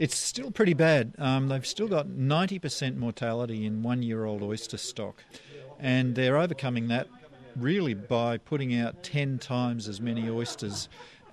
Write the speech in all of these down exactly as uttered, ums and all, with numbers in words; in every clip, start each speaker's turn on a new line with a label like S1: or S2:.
S1: It's still pretty bad. Um, they've still got ninety percent mortality in one-year-old oyster stock, and they're overcoming that really by putting out ten times as many oysters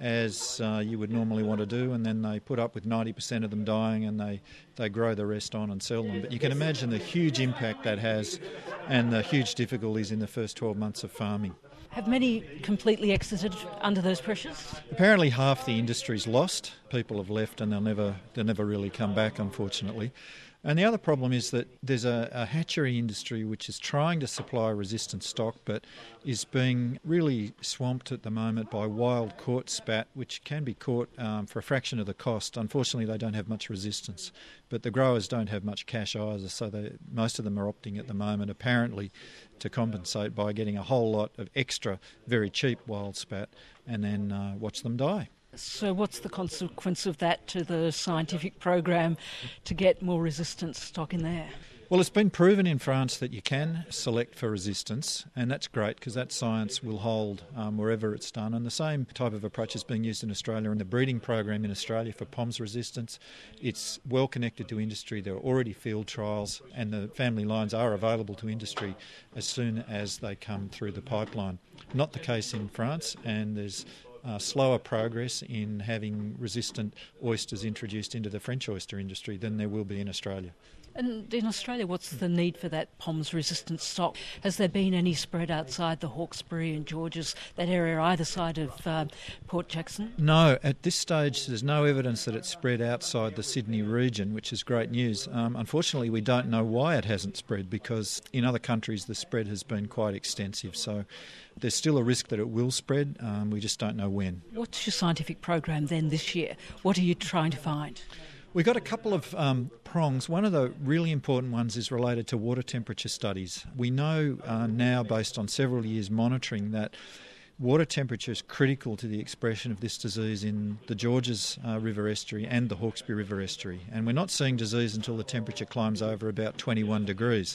S1: as uh, you would normally want to do, and then they put up with ninety percent of them dying, and they, they grow the rest on and sell them. But you can imagine the huge impact that has and the huge difficulties in the first twelve months of farming.
S2: Have many completely exited under those pressures?
S1: Apparently half the industry's lost. People have left and they'll never they'll never really come back, unfortunately. And the other problem is that there's a, a hatchery industry which is trying to supply resistant stock but is being really swamped at the moment by wild caught spat, which can be caught um, for a fraction of the cost. Unfortunately, they don't have much resistance, but the growers don't have much cash either, so they, most of them are opting at the moment, apparently, to compensate by getting a whole lot of extra, very cheap wild spat and then uh, watch them die.
S2: So what's the consequence of that to the scientific program to get more resistant stock in there?
S1: Well, it's been proven in France that you can select for resistance, and that's great because that science will hold um, wherever it's done. And the same type of approach is being used in Australia in the breeding program in Australia for P O M S resistance. It's well connected to industry. There are already field trials, and the family lines are available to industry as soon as they come through the pipeline. Not the case in France, and there's Uh, slower progress in having resistant oysters introduced into the French oyster industry than there will be in Australia.
S2: And in Australia, what's the need for that P O M S resistant stock? Has there been any spread outside the Hawkesbury and Georges, that area either side of uh, Port Jackson?
S1: No, at this stage there's no evidence that it's spread outside the Sydney region, which is great news. Um, unfortunately, we don't know why it hasn't spread, because in other countries the spread has been quite extensive. So there's still a risk that it will spread. Um, we just don't know when.
S2: What's your scientific program then this year? What are you trying to find?
S1: We've got a couple of um, prongs. One of the really important ones is related to water temperature studies. We know uh, now, based on several years monitoring, that water temperature is critical to the expression of this disease in the Georges uh, River Estuary and the Hawkesbury River Estuary. And we're not seeing disease until the temperature climbs over about twenty-one degrees.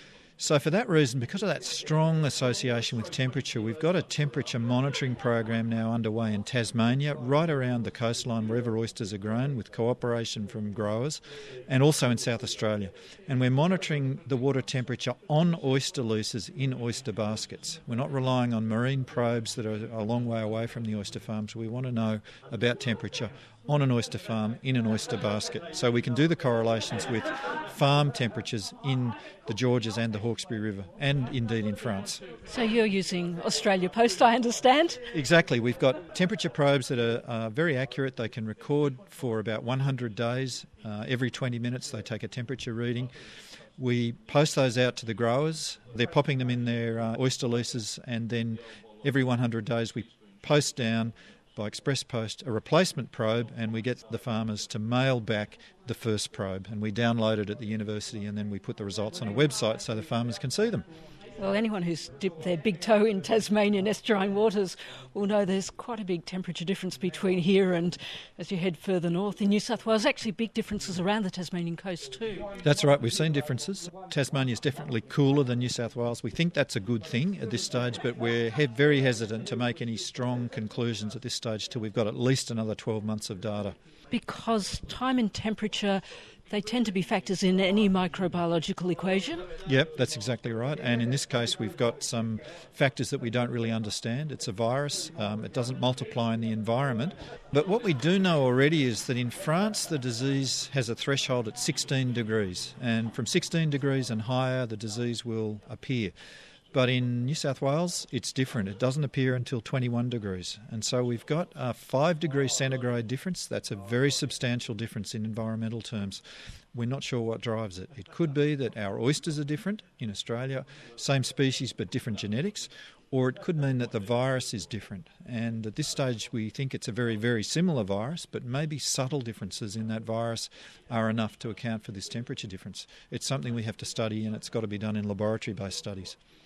S1: So for that reason, because of that strong association with temperature, we've got a temperature monitoring program now underway in Tasmania, right around the coastline wherever oysters are grown, with cooperation from growers, and also in South Australia. And we're monitoring the water temperature on oyster leases in oyster baskets. We're not relying on marine probes that are a long way away from the oyster farms. We want to know about temperature on an oyster farm in an oyster basket, so we can do the correlations with farm temperatures in the Georges and the Hawkesbury River, and indeed in France.
S2: So you're using Australia Post, I understand?
S1: Exactly. We've got temperature probes that are uh, very accurate. They can record for about one hundred days. Uh, every twenty minutes they take a temperature reading. We post those out to the growers. They're popping them in their uh, oyster leases, and then every one hundred days we post down by express post a replacement probe, and we get the farmers to mail back the first probe, and we download it at the university, and then we put the results on a website so the farmers can see them.
S2: Well, anyone who's dipped their big toe in Tasmanian estuarine waters will know there's quite a big temperature difference between here and as you head further north. In New South Wales, actually big differences around the Tasmanian coast too.
S1: That's right, we've seen differences. Tasmania is definitely cooler than New South Wales. We think that's a good thing at this stage, but we're he- very hesitant to make any strong conclusions at this stage till we've got at least another twelve months of data.
S2: Because time and temperature, they tend to be factors in any microbiological equation?
S1: Yep, that's exactly right. And in this case, we've got some factors that we don't really understand. It's a virus. Um, it doesn't multiply in the environment. But what we do know already is that in France, the disease has a threshold at sixteen degrees. And from sixteen degrees and higher, the disease will appear. But in New South Wales, it's different. It doesn't appear until twenty-one degrees. And so we've got a five degree centigrade difference. That's a very substantial difference in environmental terms. We're not sure what drives it. It could be that our oysters are different in Australia, same species but different genetics, or it could mean that the virus is different. And at this stage, we think it's a very, very similar virus, but maybe subtle differences in that virus are enough to account for this temperature difference. It's something we have to study, and it's got to be done in laboratory-based studies.